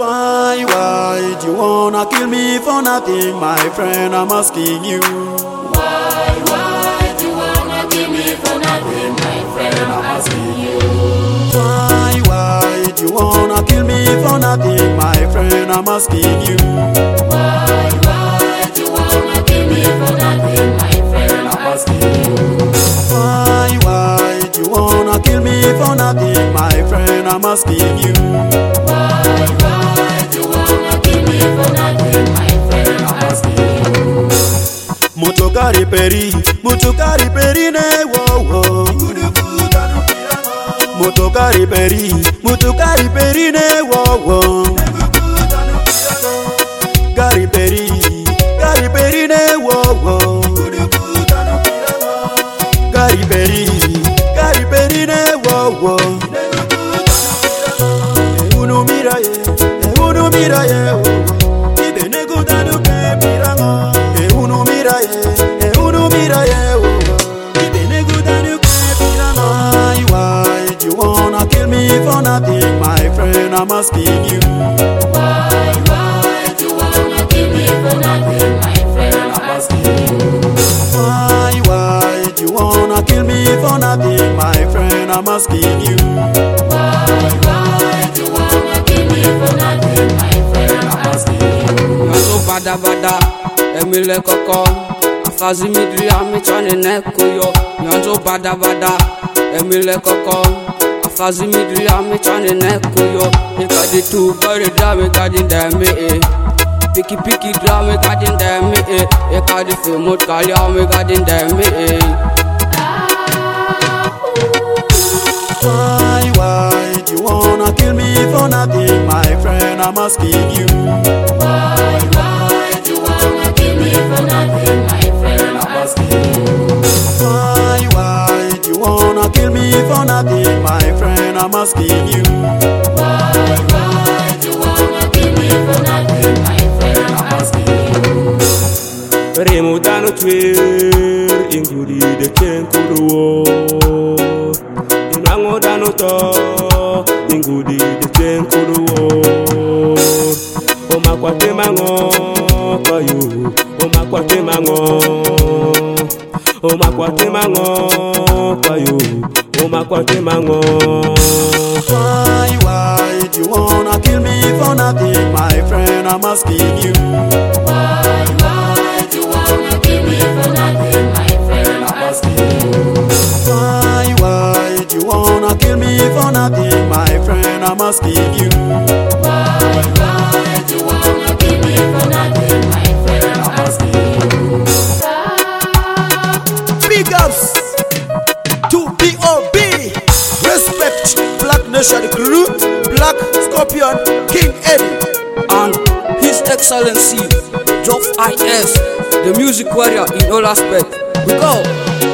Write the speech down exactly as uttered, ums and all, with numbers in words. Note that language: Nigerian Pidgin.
Why, why do you wanna kill me for nothing, my friend? I'm asking you. Why, why do you wanna kill me for nothing, my friend? I'm asking you. Why, why do you wanna kill me for nothing, my friend? I'm asking you. Why, why do you wanna kill me for nothing, my friend? I'm asking you. Why, why do you wanna kill me for nothing, my friend? I'm asking you. Why, why do you wanna kill me for nothing, my friend? I'm asking you. Mutokari peri, mutokari peri ne wo wo. Mutokari peri, mutokari peri ne wo wo. Gari peri, gari peri ne wo wo. Gari peri, gari peri ne wo wo. Uno mira ye, uno mira ye wo. Ibe ne gudanu ke piranga. Uno mira ye, uno mira ye wo. Ibe ne gudanu ke piranga. Why, why do you wanna kill me for nothing, my friend? I'm asking you. Why, why do you wanna kill me for nothing, my friend? I'm asking you. Why, why do you wanna kill me for nothing, my friend? I'm asking you. Why, why do you wanna kill me for nothing, my friend? I'm asking you. Yanzo bada bada, emile koko. Afazi midri ami chane neko yo. Yanzo bada bada, emile koko. Afazi midri ami chane neko yo. Ika di tu bari drama kadin demi eh. Piki piki drama kadin demi eh. Ika di filmut kali ami kadin demi eh. Why, why do you wanna kill me for nothing, my friend? I'm asking you. Why, why do you wanna kill me for nothing, my friend? I'm asking you. Why, why do you wanna kill me for nothing, my friend? I'm asking you. Why, why do you wanna kill me for nothing, my friend? I'm asking you. Remutano twer ingudi de kenkuruo. Inango dano to ingudi de kenkuruo. Oma kwate mango koyu, oma kwate mango. Oma kwate mango koyu, oma kwate mango. Why, why do you wanna kill me for nothing, my friend? I'm asking you. Why, why do you wanna kill me for nothing, my friend? I'm asking you. Why, why do you wanna kill me for nothing, my friend? I'm asking you. Why, why do you wanna kill me for nothing, my friend? I'm asking you. Big ups to B O B. Respect Black Nation crew, Black Scorpion, King Eddie, And His Excellency Joff I S, the music warrior in all aspects. We go.